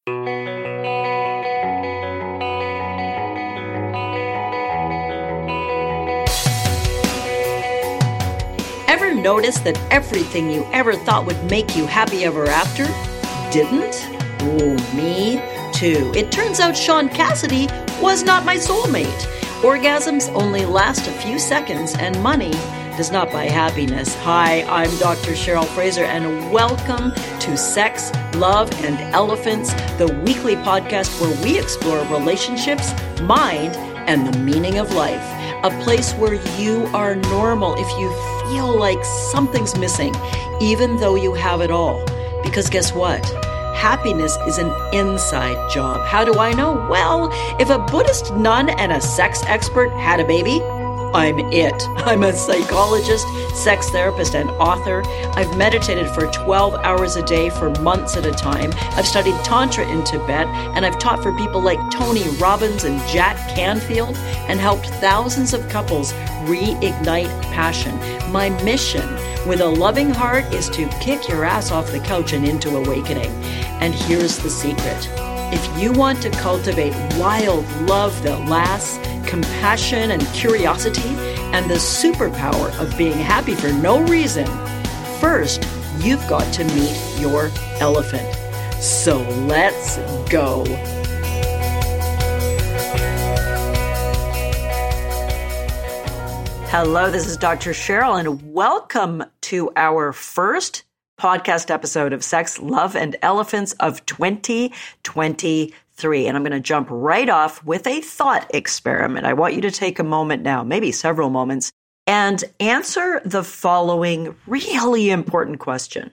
Ever notice that everything you ever thought would make you happy ever after didn't? Oh, me too. It turns out Sean Cassidy was not my soulmate. Orgasms only last a few seconds, and money does not buy happiness. Hi, I'm Dr. Cheryl Fraser, and welcome to Sex, Love, and Elephants, the weekly podcast where we explore relationships, mind, and the meaning of life. A place where you are normal if you feel like something's missing, even though you have it all. Because guess what? Happiness is an inside job. How do I know? Well, if a Buddhist nun and a sex expert had a baby, I'm it. I'm a psychologist, sex therapist, and author. I've meditated for 12 hours a day for months at a time. I've studied Tantra in Tibet, and I've taught for people like Tony Robbins and Jack Canfield, and helped thousands of couples reignite passion. My mission with a loving heart is to kick your ass off the couch and into awakening. And here's the secret. If you want to cultivate wild love that lasts, compassion and curiosity, and the superpower of being happy for no reason, first, you've got to meet your elephant. So let's go. Hello, this is Dr. Cheryl, and welcome to our first podcast episode of Sex, Love, and Elephants of 2023. And I'm going to jump right off with a thought experiment. I want you to take a moment now, maybe several moments, and answer the following really important question.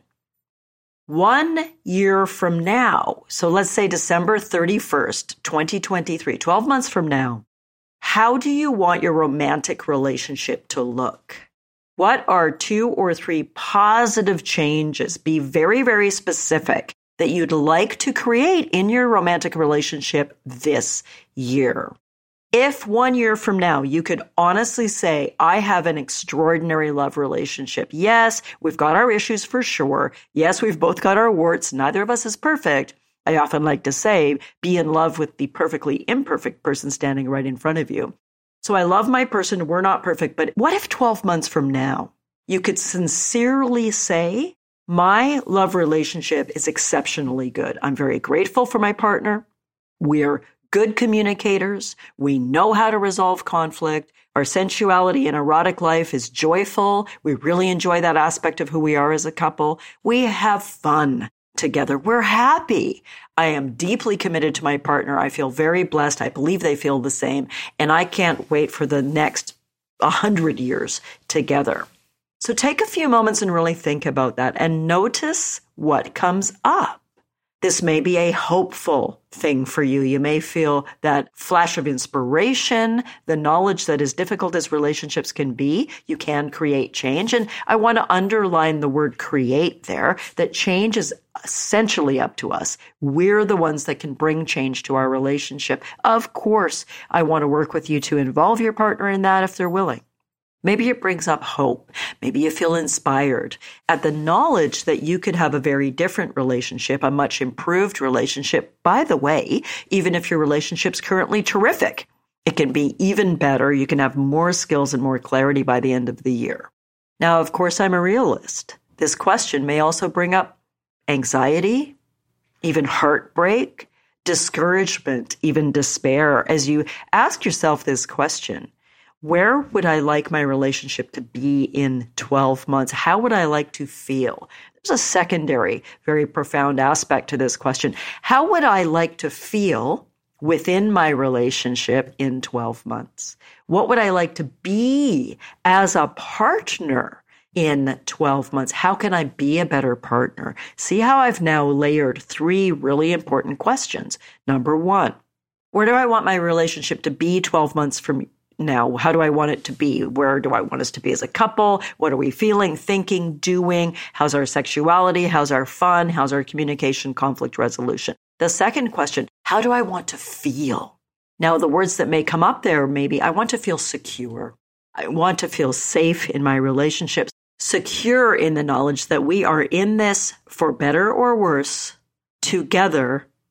1 year from now, so let's say December 31st, 2023, 12 months from now, how do you want your romantic relationship to look? What are 2 or 3 positive changes? Be very, very specific that you'd like to create in your romantic relationship this year. If 1 year from now you could honestly say, I have an extraordinary love relationship. Yes, we've got our issues for sure. Yes, we've both got our warts. Neither of us is perfect. I often like to say, be in love with the perfectly imperfect person standing right in front of you. So I love my person. We're not perfect. But what if 12 months from now, you could sincerely say, my love relationship is exceptionally good. I'm very grateful for my partner. We're good communicators. We know how to resolve conflict. Our sensuality and erotic life is joyful. We really enjoy that aspect of who we are as a couple. We have fun together. We're happy. I am deeply committed to my partner. I feel very blessed. I believe they feel the same. And I can't wait for the next 100 years together. So take a few moments and really think about that and notice what comes up. This may be a hopeful thing for you. You may feel that flash of inspiration, the knowledge that as difficult as relationships can be, you can create change. And I want to underline the word create there, that change is essentially up to us. We're the ones that can bring change to our relationship. Of course, I want to work with you to involve your partner in that if they're willing. Maybe it brings up hope. Maybe you feel inspired at the knowledge that you could have a very different relationship, a much improved relationship. By the way, even if your relationship's currently terrific, it can be even better. You can have more skills and more clarity by the end of the year. Now, of course, I'm a realist. This question may also bring up anxiety, even heartbreak, discouragement, even despair. As you ask yourself this question, where would I like my relationship to be in 12 months? How would I like to feel? There's a secondary, very profound aspect to this question. How would I like to feel within my relationship in 12 months? What would I like to be as a partner in 12 months? How can I be a better partner? See how I've now layered 3 really important questions. Number 1, where do I want my relationship to be 12 months from now? How do I want it to be? Where do I want us to be as a couple? What are we feeling, thinking, doing? How's our sexuality? How's our fun? How's our communication, conflict resolution? The second question, how do I want to feel? Now, the words that may come up there, maybe I want to feel secure. I want to feel safe in my relationships, secure in the knowledge that we are in this for better or worse together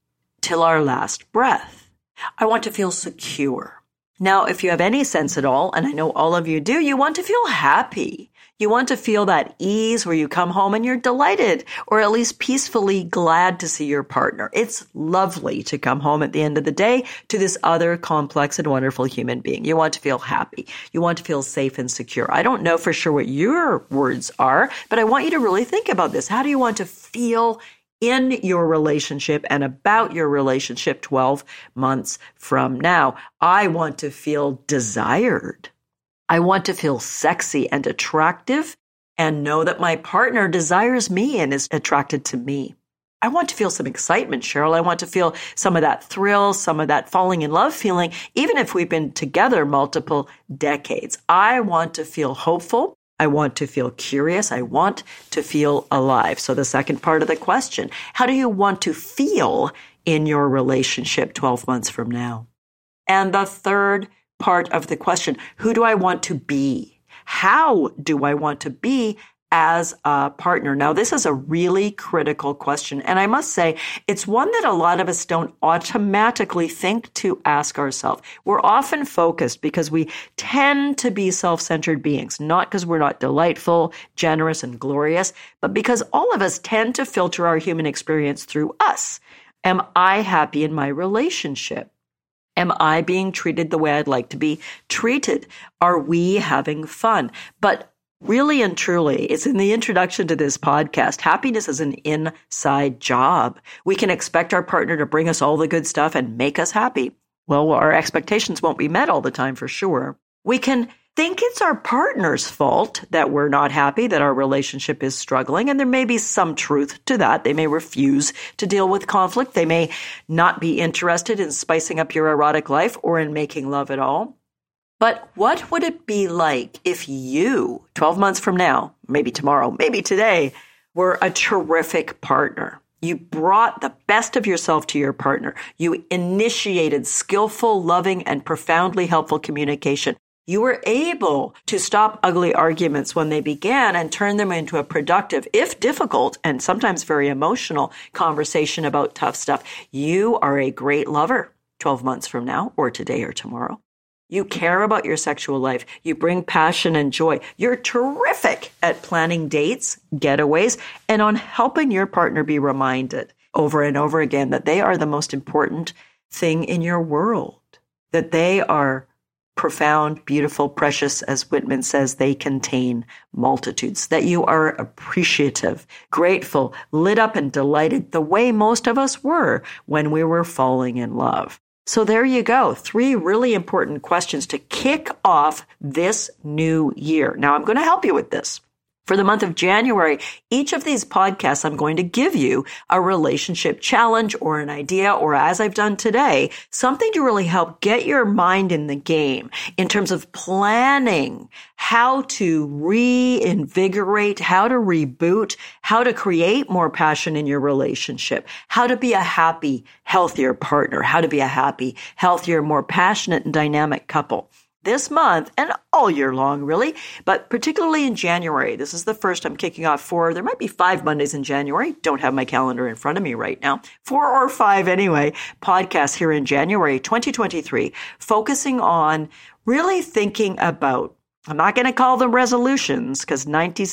till our last breath. I want to feel secure. Now, if you have any sense at all, and I know all of you do, you want to feel happy. You want to feel that ease where you come home and you're delighted, or at least peacefully glad to see your partner. It's lovely to come home at the end of the day to this other complex and wonderful human being. You want to feel happy. You want to feel safe and secure. I don't know for sure what your words are, but I want you to really think about this. How do you want to feel in your relationship and about your relationship 12 months from now? I want to feel desired. I want to feel sexy and attractive and know that my partner desires me and is attracted to me. I want to feel some excitement, Cheryl. I want to feel some of that thrill, some of that falling in love feeling, even if we've been together multiple decades. I want to feel hopeful. I want to feel curious. I want to feel alive. So the second part of the question, how do you want to feel in your relationship 12 months from now? And the third part of the question, who do I want to be? How do I want to be as a partner? Now, this is a really critical question. And I must say, it's one that a lot of us don't automatically think to ask ourselves. We're often focused because we tend to be self-centered beings, not because we're not delightful, generous, and glorious, but because all of us tend to filter our human experience through us. Am I happy in my relationship? Am I being treated the way I'd like to be treated? Are we having fun? But really and truly, it's in the introduction to this podcast. Happiness is an inside job. We can expect our partner to bring us all the good stuff and make us happy. Well, our expectations won't be met all the time for sure. We can think it's our partner's fault that we're not happy, that our relationship is struggling, and there may be some truth to that. They may refuse to deal with conflict. They may not be interested in spicing up your erotic life or in making love at all. But what would it be like if you, 12 months from now, maybe tomorrow, maybe today, were a terrific partner? You brought the best of yourself to your partner. You initiated skillful, loving, and profoundly helpful communication. You were able to stop ugly arguments when they began and turn them into a productive, if difficult, and sometimes very emotional conversation about tough stuff. You are a great lover 12 months from now, or today or tomorrow. You care about your sexual life. You bring passion and joy. You're terrific at planning dates, getaways, and on helping your partner be reminded over and over again that they are the most important thing in your world, that they are profound, beautiful, precious, as Whitman says, they contain multitudes, that you are appreciative, grateful, lit up and delighted the way most of us were when we were falling in love. So there you go. 3 really important questions to kick off this new year. Now, I'm going to help you with this. For the month of January, each of these podcasts, I'm going to give you a relationship challenge or an idea, or as I've done today, something to really help get your mind in the game in terms of planning how to reinvigorate, how to reboot, how to create more passion in your relationship, how to be a happy, healthier partner, how to be a happy, healthier, more passionate and dynamic couple. This month, and all year long, really, but particularly in January. This is the first I'm kicking off 4. There might be 5 Mondays in January. Don't have my calendar in front of me right now. 4 or 5 anyway, podcasts here in January 2023, focusing on really thinking about, I'm not going to call them resolutions because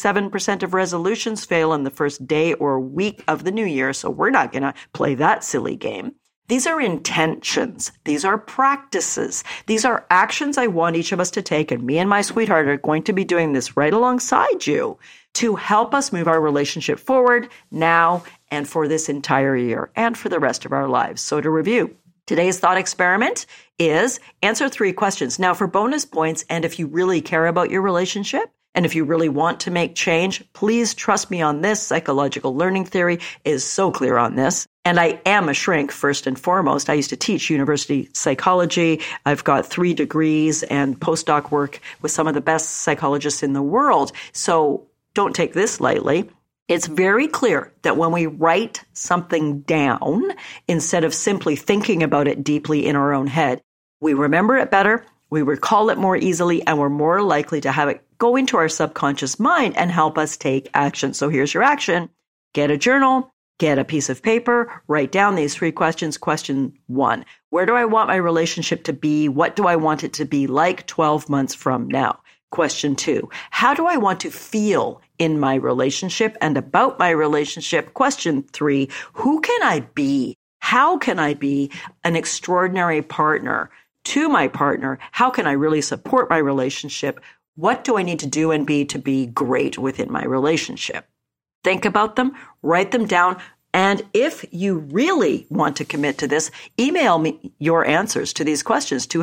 97% of resolutions fail in the first day or week of the new year, so we're not going to play that silly game. These are intentions. These are practices. These are actions I want each of us to take, and me and my sweetheart are going to be doing this right alongside you to help us move our relationship forward now and for this entire year and for the rest of our lives. So to review, today's thought experiment is answer 3 questions. Now, for bonus points, and if you really care about your relationship, and if you really want to make change, please trust me on this. Psychological learning theory is so clear on this. And I am a shrink, first and foremost. I used to teach university psychology. I've got 3 degrees and postdoc work with some of the best psychologists in the world. So don't take this lightly. It's very clear that when we write something down, instead of simply thinking about it deeply in our own head, we remember it better, we recall it more easily, and we're more likely to have it go into our subconscious mind and help us take action. So here's your action. Get a journal, Get a piece of paper, write down these 3 questions. Question 1, where do I want my relationship to be? What do I want it to be like 12 months from now? Question 2, how do I want to feel in my relationship and about my relationship? Question 3, who can I be? How can I be an extraordinary partner to my partner? How can I really support my relationship? What do I need to do and be to be great within my relationship? Think about them, write them down. And if you really want to commit to this, email me your answers to these questions to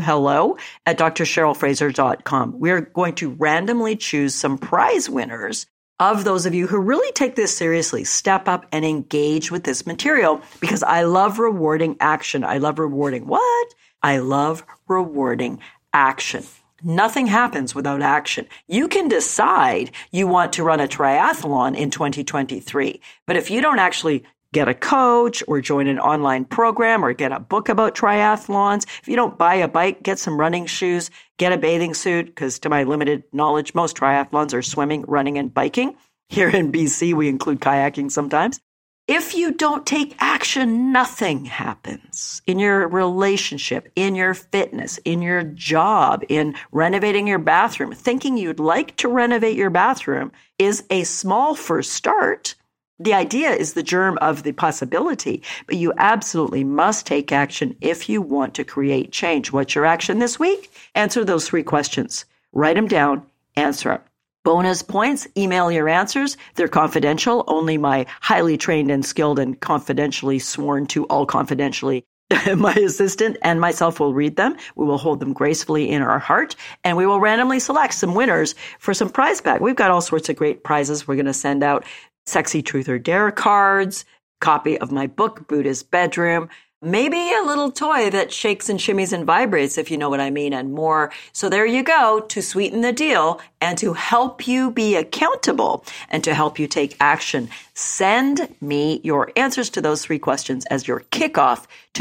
hello@drcherylfraser.com. We're going to randomly choose some prize winners of those of you who really take this seriously. Step up and engage with this material, because I love rewarding action. I love rewarding what? I love rewarding action. Nothing happens without action. You can decide you want to run a triathlon in 2023, but if you don't actually get a coach or join an online program or get a book about triathlons, if you don't buy a bike, get some running shoes, get a bathing suit, because to my limited knowledge, most triathlons are swimming, running, and biking. Here in BC, we include kayaking sometimes. If you don't take action, nothing happens in your relationship, in your fitness, in your job, in renovating your bathroom. Thinking you'd like to renovate your bathroom is a small first start. The idea is the germ of the possibility, but you absolutely must take action if you want to create change. What's your action this week? Answer those 3 questions. Write them down, answer them. Bonus points, email your answers. They're confidential. Only my highly trained and skilled and confidentially sworn to, all confidentially, my assistant and myself will read them. We will hold them gracefully in our heart, and we will randomly select some winners for some prize bag. We've got all sorts of great prizes. We're going to send out Sexy Truth or Dare cards, copy of my book, Buddha's Bedroom, maybe a little toy that shakes and shimmies and vibrates, if you know what I mean, and more. So there you go, to sweeten the deal and to help you be accountable and to help you take action. Send me your answers to those 3 questions as your kickoff to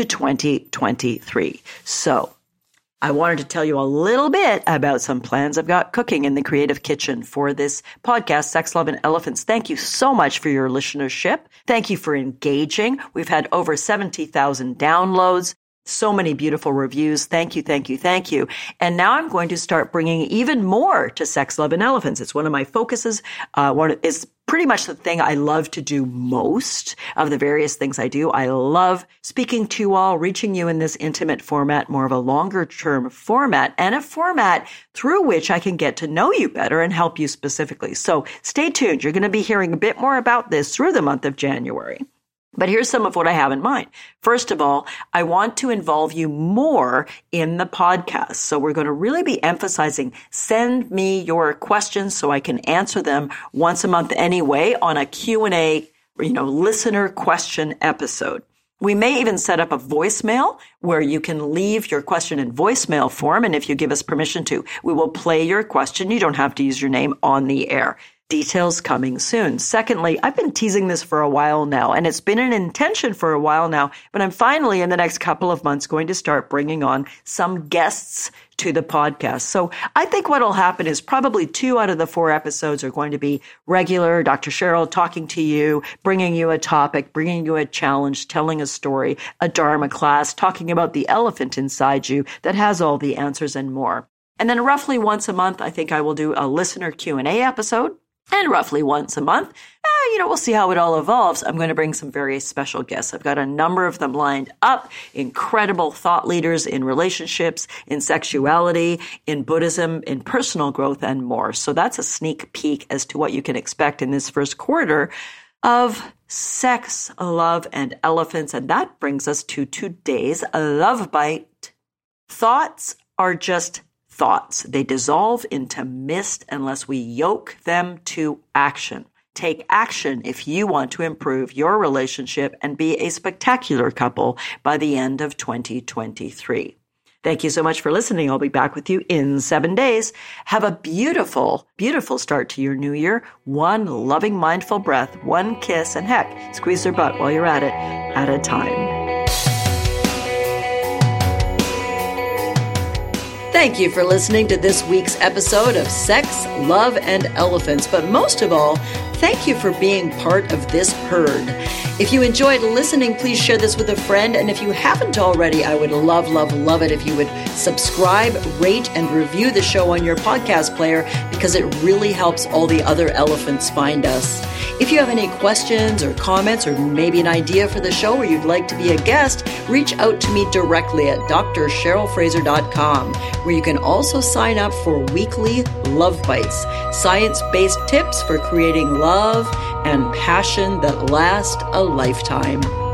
2023. So I wanted to tell you a little bit about some plans I've got cooking in the creative kitchen for this podcast, Sex, Love, and Elephants. Thank you so much for your listenership. Thank you for engaging. We've had over 70,000 downloads, so many beautiful reviews. Thank you, thank you, thank you. And now I'm going to start bringing even more to Sex, Love, and Elephants. It's one of my focuses. It's pretty much the thing I love to do most of the various things I do. I love speaking to you all, reaching you in this intimate format, more of a longer term format, and a format through which I can get to know you better and help you specifically. So stay tuned. You're going to be hearing a bit more about this through the month of January. But here's some of what I have in mind. First of all, I want to involve you more in the podcast. So we're going to really be emphasizing, send me your questions so I can answer them once a month anyway on a Q&A, listener question episode. We may even set up a voicemail where you can leave your question in voicemail form. And if you give us permission to, we will play your question. You don't have to use your name on the air. Details coming soon. Secondly, I've been teasing this for a while now, and it's been an intention for a while now, but I'm finally in the next couple of months going to start bringing on some guests to the podcast. So I think what will happen is probably 2 out of the 4 episodes are going to be regular Dr. Cheryl talking to you, bringing you a topic, bringing you a challenge, telling a story, a Dharma class, talking about the elephant inside you that has all the answers and more. And then roughly once a month, I think I will do a listener Q&A episode. And roughly once a month, we'll see how it all evolves. I'm going to bring some very special guests. I've got a number of them lined up, incredible thought leaders in relationships, in sexuality, in Buddhism, in personal growth, and more. So that's a sneak peek as to what you can expect in this first quarter of Sex, Love, and Elephants. And that brings us to today's Love Bite. Thoughts are just thoughts. They dissolve into mist unless we yoke them to action. Take action if you want to improve your relationship and be a spectacular couple by the end of 2023. Thank you so much for listening. I'll be back with you in 7 days. Have a beautiful, beautiful start to your new year. One loving, mindful breath, one kiss, and heck, squeeze their butt while you're at it, at a time. Thank you for listening to this week's episode of Sex, Love, and Elephants. But most of all, Thank you for being part of this herd. If you enjoyed listening, please share this with a friend. And if you haven't already, I would love, love, love it if you would subscribe, rate, and review the show on your podcast player, because it really helps all the other elephants find us. If you have any questions or comments, or maybe an idea for the show, or you'd like to be a guest, reach out to me directly at drcherylfraser.com, where you can also sign up for weekly Love Bites, science-based tips for creating love and passion that last a lifetime.